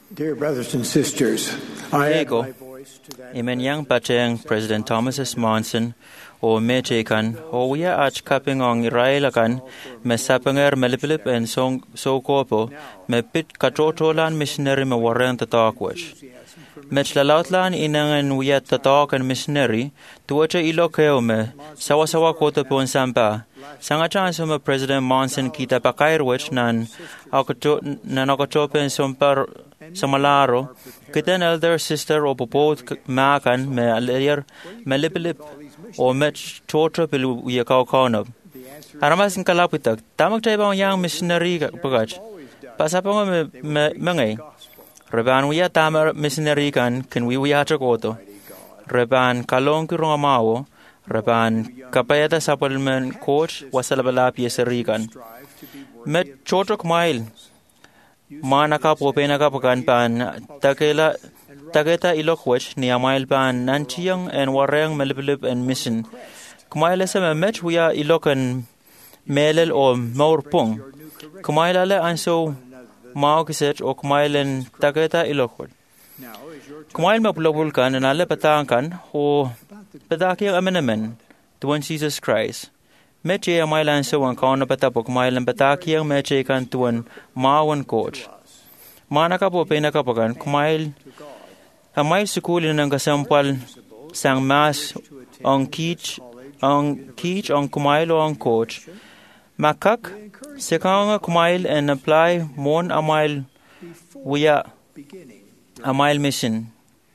Dear brothers and sisters, I add Lego, my voice to that Imenyang Bateng President Thomas S. Monson, o mejekan, o wia ach kaping ong Irailakan, me sapanger melipilip en so corpo, me pit katrotolan missionary me warren the talkwich. Mech lalautlan inangan wia the talk and missionary, tuwacha ilokeo me, sawa kota pon sampa. Sangachan suma President Monson kita pakairwich nan okotopen sumpar samalaro, kiten elder sister o popot makan me alayer melipilip o mech torture pilu yakau konob. Aramas in kalapitak, tamak taibang yang missionary bagaj. Pasapang me mengay. Reban wia tamar missionary kan we chakoto. Reban kalong kirongamawo. Reban kapayata supplement coach wasalabala pieserikan. Met chotok mail. Manaka popenaka pakan pan taketa ilokwech ni amail pan nanchiang and warang melipilip and mission. Kumaila sa mech wia ilokan melel o maurpung. Kumaila le anso maukisech o kumailen taketa ilokwech. Kumail mapulabulkan and ale patangkan o patakiang amenamen tuan Jesus Christ. Meche amailan so ang kauna patapok mailan patakiang meche kan tuan mawan coach. Manaka po pinakapagan kumail amay sukulin ng kasampal sang mas ang kich ang kumail o ang coach. Makak sekanga kumail and apply mon amail wia amail mission.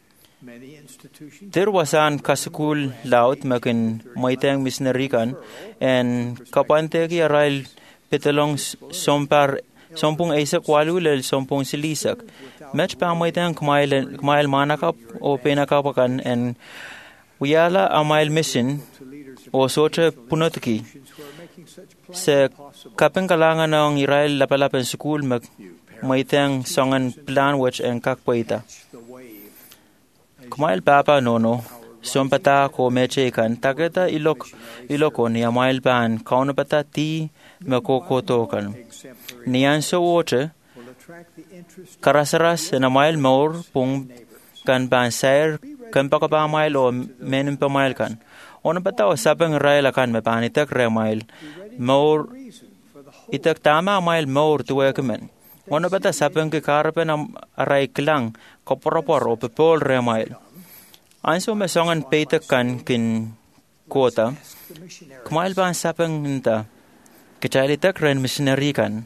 There was an kasukul laut makin maitang missionary kan and kapante ki aral petalong sompong aisak walulel sompong silisak. Match pa maitang kumail manakap o penakapakan and wiyala amail mission o soche punotki. Sa kapeng kalangan ng Israel lapalapan sukul maitang songan plan which and kakpaita. Kumail papa nono, sompata ko meche kan taketa iloko ni amail pan kaunapata ti makokoto kan. Niyan so wote, karasaras na amail maur pung kan pan sair kan pakapamail o menin pamail kan. Ona pata o sapang raila kan me pan itak remail maur itak tama amail maur tuwe kemen. Ona pata sapang kekarapan aray klang koporopor o pepol remail. Anso mesongan peta kan kin kota. Kumail ba ang sapang nta? Kachalitak ren missionary kan.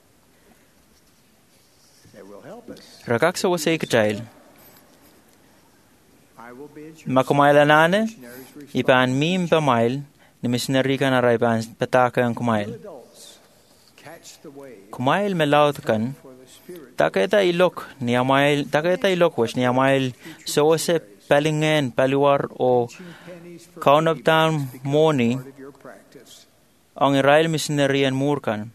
Rakak sa wasay kachayil. Makumail anane, ipan mim pamail, ni missionary kan aray pan pataka ang kumail. Kumail melaut kan, taketa ilok wash ni amail so se palingen paliwar o kaunaptan moni ang Israel missionary and murkan.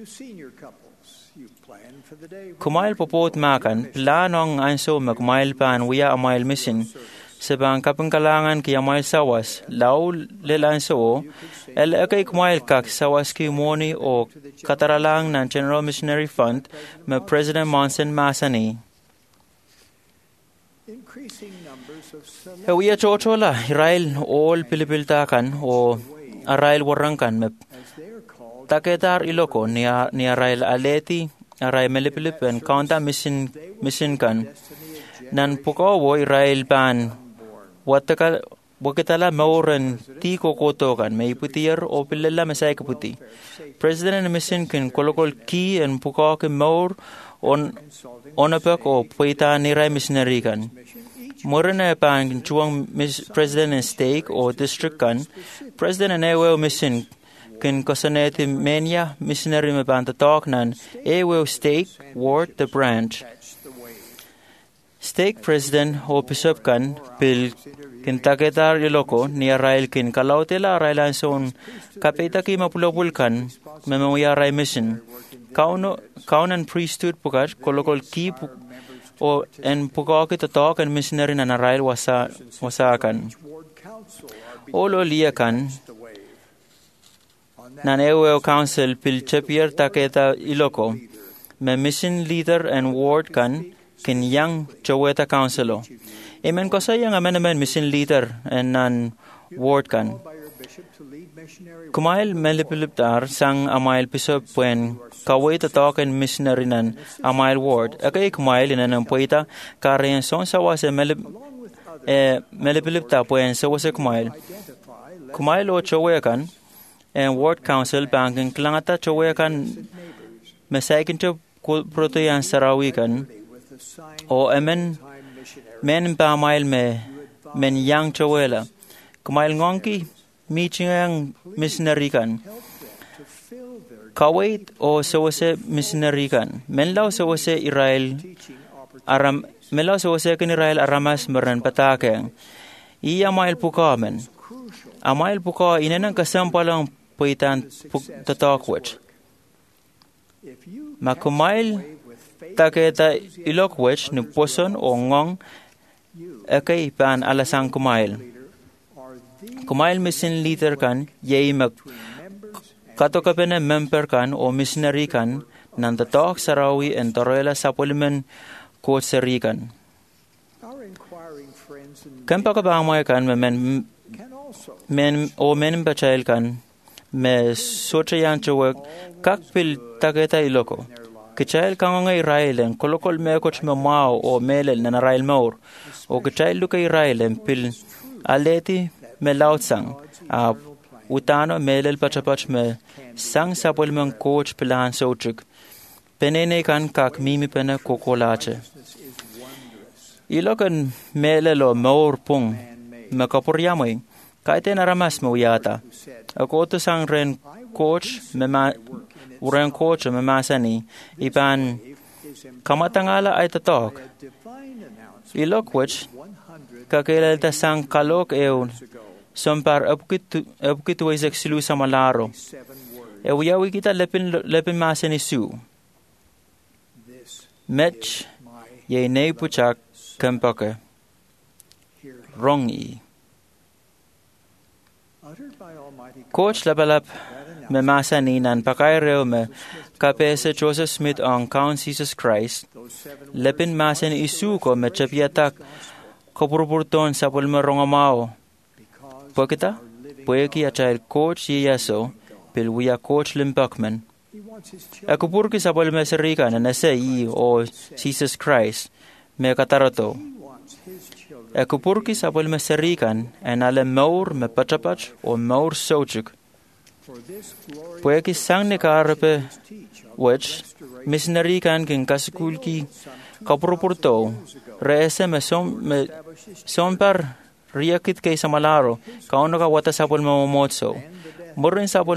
Kumail popot makan planong anso magmail pan wia amail mission sebang kapengkalangan ki amail sawas lau lelanso o akay kumail kak sawas ki moni o kataralang ng General Missionary Fund me President Monson Masani. Wia chochola Israel all pilipiltakan o Israel warangkan me taketar iloko ni Israel aleti Israel melipilip and kaunta mission kan nan pukawo Israel pan wakitala mauran ti kokotokan may putier o pilala masay kaputi. President mission kan kolokol ki and pukaw ke maur onapak o puita ni Rai missionary kan. Murana pan chuang president and stake o district kan. President and ewe mission kan kosaneti menya missionary me pan tatok nan ewe stake ward the branch. Stake president o bishop kan pil kintaketar iloko ni Arail kin kalautela Arailan son kapita ki mapulopul kan memoya Arai mission. Kaunan priesthood pukat kolokol ki o en pukaki tatok and missionary na Arail wasakan. Olo liya kan nan ewe council pil chapier taketa iloko me mission leader and ward kan kin yang choweta councilo. Imen kosaya nga menemen mission leader nan ward kan. Kumail melipiliptar sang amail pisop puen kaway tatawakan missionary nan amail ward. Akay kumail inanang puita karayan son sawa se melipilipta puen sawa se kumail. Kumail o chowekan en ward council banking klangata chowekan mesaikin cho proteyan sarawikan o emen men pamail men yang chowela. Kumail ngongki meeting ang missionary kan. Kawait o sawase missionary kan. Menlaw sawase Israel menlaw sawase kan Israel aramas meran patakeng. Iya mail pukamen. Amail puka inenang kasampalang puitan tatakwit. Makumail taketa ilokwit ni poson o ngong akay pan alasang kumail. Kumail mission leader kan, yay mag katokapene member kan o missionary kan, nan tatok sarawi en toroela sapolimen kotseri kan. Kempa kabamay kan men bachail kan, me sochayan chowek kakpil taketa iloko. Kichail kanganga Israelen kolokol mekoch memao o melel na Israel maur o kichail luka Israelen pil aleti me lautsang utano melel pachapach me sang sapol men coach pilan sochuk penene kan kak mimi pene kokolache ilokan melelo maur pung me kapuriamoy kaiten aramas mo yata akoto sang ren coach me uren coach me masani ipan kamatangala ay tatok ilokwich kakilal ta sang kalok eun sompar apkit waisek silu sa malaro. Ewiyawi kita lepin masani su. Mech ye nei puchak kempake. Rongi. Coach lapalap me masani nan pakaireo me kapese Joseph Smith ang Count Jesus Christ. Lepin masani isu ko me chapiatak kopurpurton sa pulmerongamao. Pagkita, pueki achail coach yaso, pilwiya coach limpakman. Ako purki sa pulmeserikan na nasa o Jesus Christ, me katarato. Ako purki sa pulmeserikan en ale maur me pachapach o maur sochuk. Pueki sang ne karape, which missionarikan kin kasukulki kapurpurto, reese me sompar riakit kay sa malaro, kauno ka wata sapol mamomotso. Murin sapol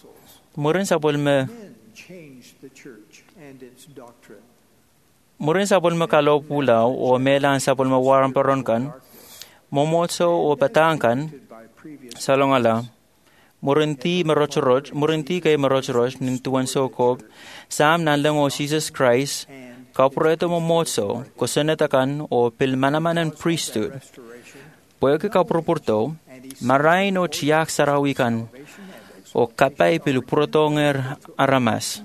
me kalaw pulaw o melan sapol mawaran paron kan, momotso o patangkan, salongala, murinti kay marochoroch, nintuan sokob, sam nalang o Jesus Christ, kapureto momotso, kusanetakan o pilmanamanan priesthood. Puwag kapurpurto, marain o tiyak sarawikan, o kapay piluprotonger aramas.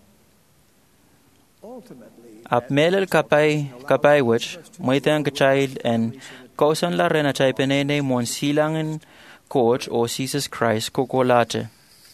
Ap melel kapay which, moitang kachail en kausan la rin achay penene mon silangin coach o Jesus Christ kokolache.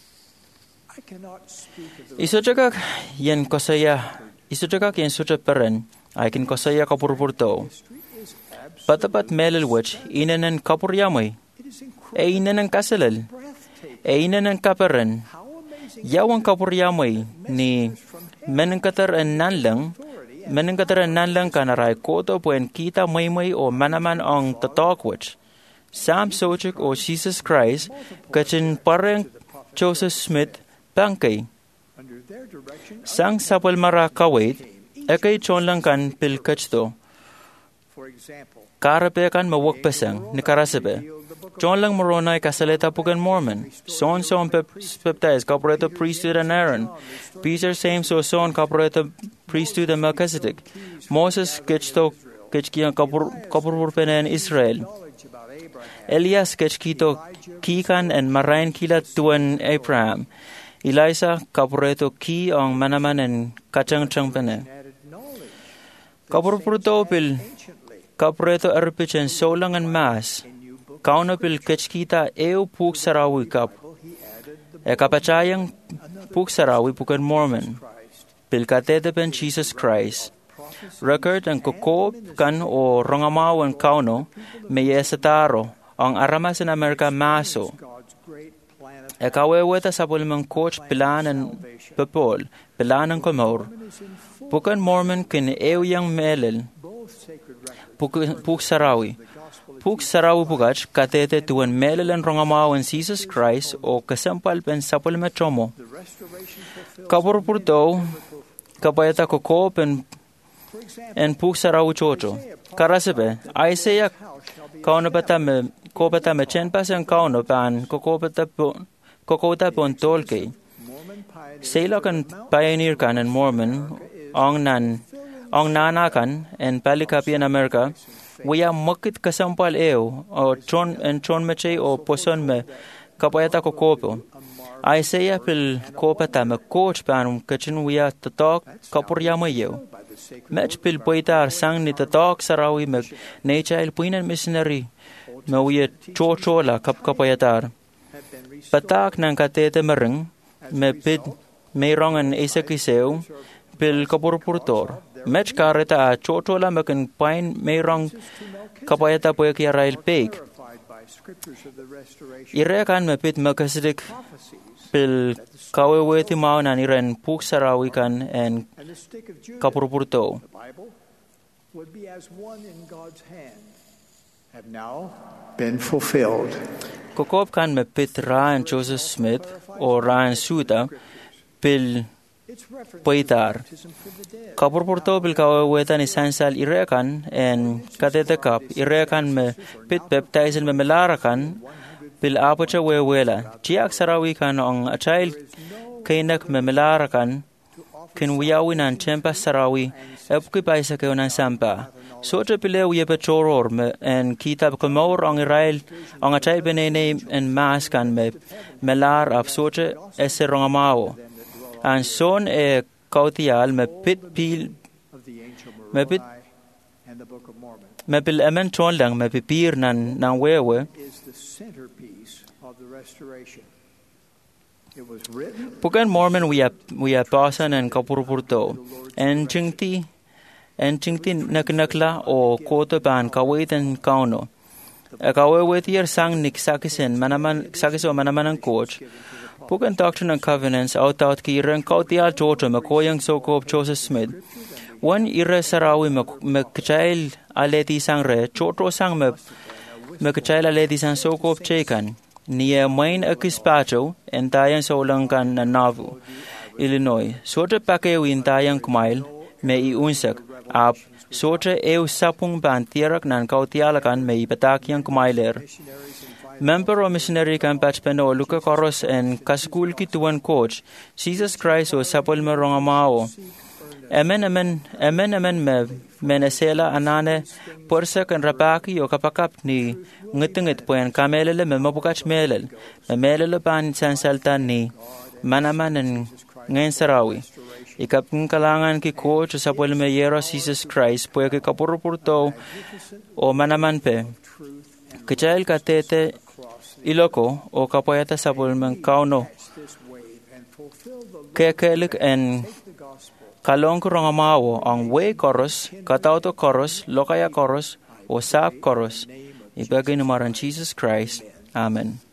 Isojagak yen sucha peren, ay kin kosaya kapurpurto. Patapat melel which, inanan kapuryamoy, inanan kasalal, inanan kaparen, yawang kapuryamoy ni menengkatar en nanlang kanaray koto puen kita maymay o manaman ang tatakwich. Sam Sochik o Jesus Christ, kachin parang Joseph Smith, bangkay. Sang sapal mara kawait, ekay chon lang kan pilkachto. Karapekan mawakpesang, ni karasabe. John lang moronay kasaleta pugan Mormon. Son peptais kaporeta priesthood and Aaron. Peter same son kaporeta priesthood and Melchizedek. Moses kechkiyan kapurpenen Israel. Elias kechkito kikan and marain kilat tuan Abraham. Eliza kaporeto ki ang manaman and kachang penen. Kapurpurto pil kapreto erpichen solangan mas. Kauna pil kechkita puk sarawi kap. Kapachayang puk sarawi pukan Mormon. Pil katete pen Jesus Christ. Record ang kokop kan o rongamaw ang kauno meyesataro ang aramas in Amerika maso. Kaweweta sa pulimang coach pilanan pepol, pilanan komor. Pukan Mormon kin yang melel. Puk sarawi. Puk sarawi pugach katete tuan melel ang rongamaw ang Jesus Christ o kasampal pen sa pulimachomo. Kapurpurto kapayata kokop en puk sarawi chocho. Karasipe, Isaiah kauno patame kopatame chenpas ang kauno pan kokota pon tolke. Sela kan pioneer kan en Mormon ang nanakan en palikapi en Amerika waya makit kasampal o tron meche o poson me kapayata kokopo. Isaiah pil kopatame coach pan kachin waya tatok kapuryama Mech pil poitar sang ni tatok sarawi meg nechail puinan missionary mawia chochola kapayatar. Patak nang katete mereng me pit mayrongan isakiseu pil kapurpurtor. Mech kareta a chochola mekan pain mayrong kapayata poyak yarail pek. Irekan me pit makasidik pil kaweweti maunan iren puk sarawi kan en kapurpurto. Have now been fulfilled. Kokop kan me pit Ryan Joseph Smith o Ryan Suta pil poitar. Kapurpurto pil kawewetan isansal irekan en katete kap irekan me pit baptizen me melarakan pil apocha wewela. Chiak sarawi kan ang achail kainak me melarakan kin wiyawin ang chempa sarawi epkipay sa kayo ng sampa. Socha pile uye pechoror en kitab komor ang Israel ang achay benene en mas kan me melar af socha ese rongamawo. An son kautial me pit pil me pit me pil emen tronlang me pipir nan wewe. Pukan Mormon we pasan en kapurpurto en chingti naknakla o koto ban kawitan kauno. Kawewetier sang nik sakisen manaman ang coach. Pukan Doctrine and Covenants out kirang kautial chocho makoyang sokop Joseph Smith. Wan ira sarawi mekchail aleti sang re choto sang mekchail aleti sang sokop chekan. Niya main akispacho entayan solangan na Nauvoo, Illinois. Sote pakewin tayang kumail me iunsak ap sote sapung ban tirak nan kautialakan me ipatakyang kumailer. Member o missionary kan patchpeno Luka Koros en kaskul kituan coach Jesus Christ o sapol merongamao. Amen me menesela anane porsa kan rapaki o kapakap ni ngitungit po yan kamelele me mabukach melel. Me melele pan sansaltan ni manaman en ngayon sarawi. Ikaping kalangan ki coach sa polmeyero Jesus Christ po yung kapurupurto o manaman pe. Kichail katete iloko o kapayata sa polmeng kauno. Kekelik en kalong kurangamawo ang way koros, katauto koros, lokaya koros o sap koros. Ibagay naman Jesus Christ. Amen.